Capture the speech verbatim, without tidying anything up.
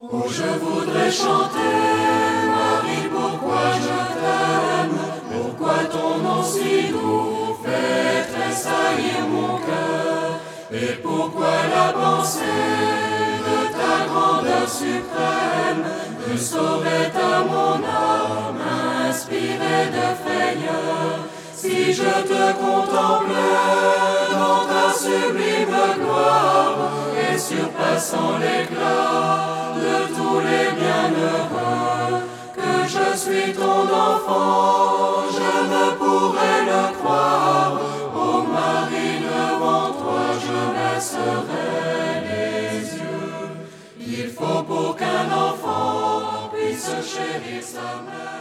Oh, je voudrais chanter, Marie, pourquoi je t'aime, pourquoi ton nom si doux fait tressaillir mon cœur, et pourquoi la pensée de ta grandeur suprême ne saurait à mon âme inspirer de frayeur. Si je te contemplais dans ta sublime gloire et surpassant l'éclat de tous les bienheureux, que je suis ton enfant, je ne pourrais le croire. Ô Marie, devant toi je baisserai les yeux. Il faut pour qu'un enfant puisse chérir sa mère.